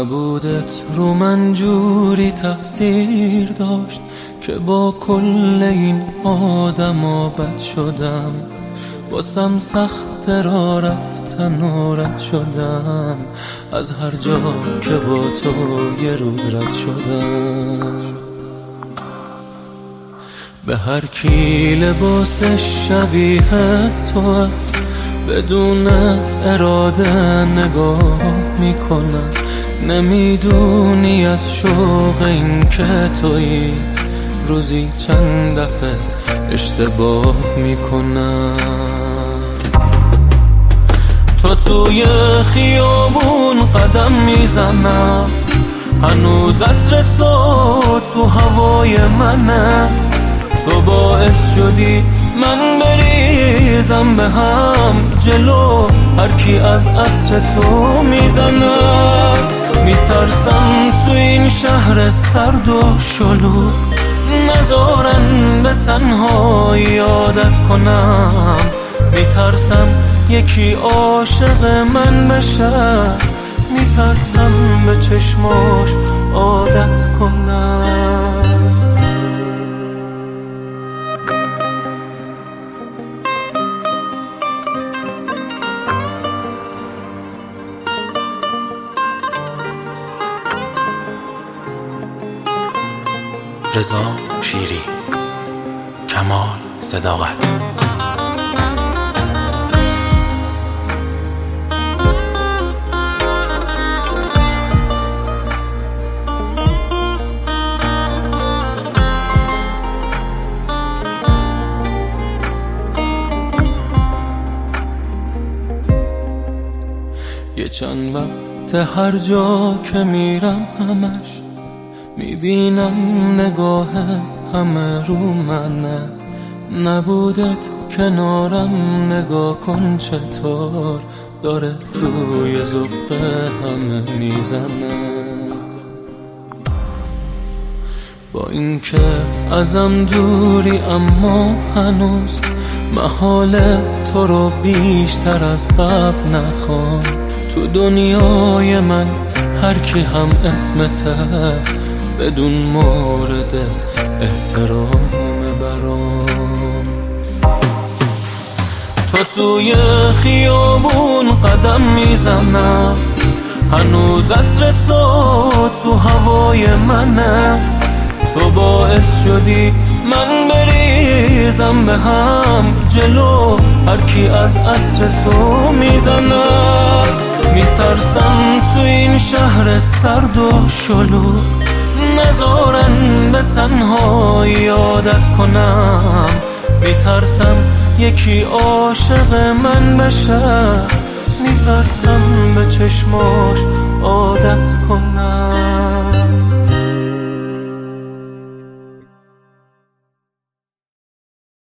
نبودت رو من جوری تأثیر داشت که با کل این آدما بد شدم. واسم سخت را رفتن و رد شدم از هر جا که با تو یه روز رد شدم. به هر کی لباسش شبیه تو بدون اراده نگاه میکنم. نمیدونی از شوق این که تویی روزی چند دفعه اشتباه میکنم. تو توی خیابون قدم میزنم، هنوز عطر تو هوای منه. تو باعث شدی من بریزم به هم جلو هر کی از عطر تو میزنه. میترسم تو این شهر سرد و شلوغ نذارن به تنهایی عادت کنم. میترسم یکی عاشق من بشه، میترسم به چشماش عادت کنم. رضا شیری، کمال صداقت. یه چند وقت هر جا که میرم همش میبینم نگاه همه رو منه. نبودت کنارم نگاه کن چطور داره توی زبق همه میزنه. با اینکه ازم دوری اما هنوز محال تو رو بیشتر از قبل نخوام. تو دنیای من هر کی هم اسمته بدون مورد احترام برام. تو توی خیابون قدم میزنم، هنوز عطر تو هوای منه. تو باعث شدی من بریزم به هم جلو هر کی از عطر تو میزنه. میترسم تو این شهر سرد و شلوغ نذارن به تنهایی عادت کنم. میترسم یکی عاشق من بشه، میترسم به چشماش عادت کنم.